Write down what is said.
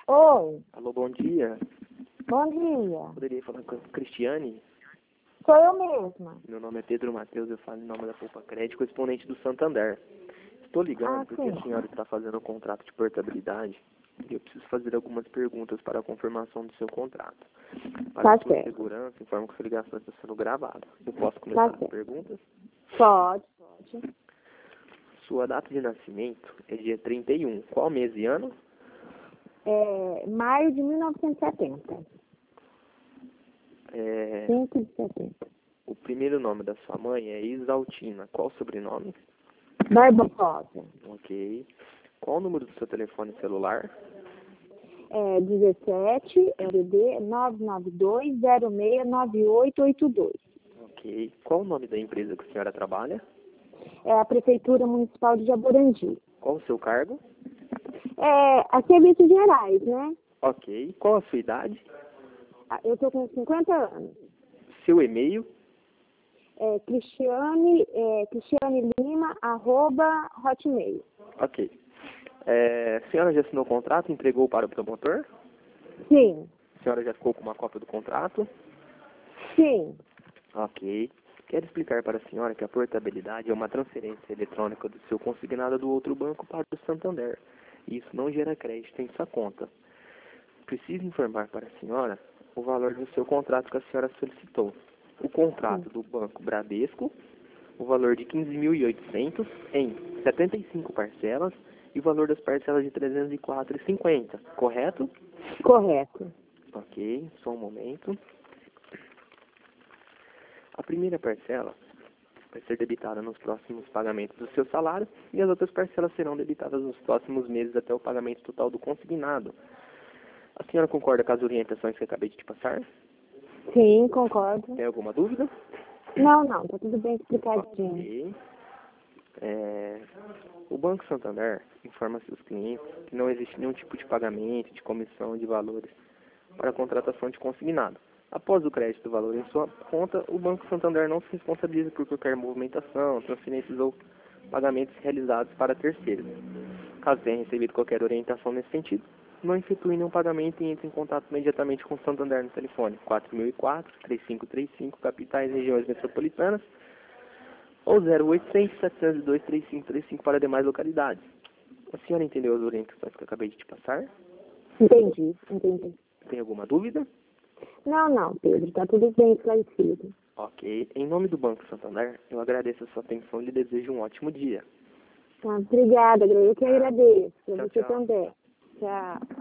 Oi, Alô, bom dia. bom dia. Poderia falar com a Cristiane? Sou eu mesma. Meu nome é Pedro Matheus, eu falo em nome da Poupa Crédito, correspondente do Santander. Estou ligando porque sim. a senhora está fazendo um contrato de portabilidade e eu preciso fazer algumas perguntas para a confirmação do seu contrato. Para Tá sua certo. segurança, informo que sua ligação está sendo gravada. Eu posso começar as certo. perguntas? Pode. Sua data de nascimento é dia 31. Qual mês e ano? Maio de 1970. 5 de setembro. O primeiro nome da sua mãe é Isaltina. Qual o sobrenome? Barbosa. Ok. Qual o número do seu telefone celular? 17, DD 992069882. Ok. Qual o nome da empresa que a senhora trabalha? É a Prefeitura Municipal de Jaborandi. Qual o seu cargo? A serviços gerais, né? Ok. Qual a sua idade? Eu estou com 50 anos. Seu e-mail? Cristiane Lima, @hotmail. Ok. A senhora já assinou o contrato e entregou para o promotor? Sim, A senhora já ficou com uma cópia do contrato? sim. Ok. Quero explicar para a senhora que a portabilidade é uma transferência eletrônica do seu consignado do outro banco para o Santander. Isso não gera crédito em sua conta. Preciso informar para a senhora o valor do seu contrato que a senhora solicitou. O contrato do Banco Bradesco, o valor de 15.800 em 75 parcelas e o valor das parcelas de 304,50, correto? Correto. Ok, só um momento. A primeira parcela vai ser debitada nos próximos pagamentos do seu salário e as outras parcelas serão debitadas nos próximos meses até o pagamento total do consignado. A senhora concorda com as orientações que acabei de te passar? Sim, concordo. Tem alguma dúvida? Não, tá tudo bem explicadinho. Ok. O Banco Santander informa seus clientes que não existe nenhum tipo de pagamento, de comissão, de valores para a contratação de consignado. Após o crédito do valor em sua conta, o Banco Santander não se responsabiliza por qualquer movimentação, transferências ou pagamentos realizados para terceiros. Caso tenha recebido qualquer orientação nesse sentido, não efetue nenhum pagamento e entre em contato imediatamente com o Santander no telefone 4004-3535, capitais e regiões metropolitanas, ou 0800 702 3535 para demais localidades. A senhora entendeu as orientações que eu acabei de te passar? Entendi. Tem alguma dúvida? Não, Pedro, tá tudo bem esclarecido. Ok. Em nome do Banco Santander, eu agradeço a sua atenção e lhe desejo um ótimo dia. Obrigada, eu que agradeço. Pra Tchau, você tchau. também. Tchau.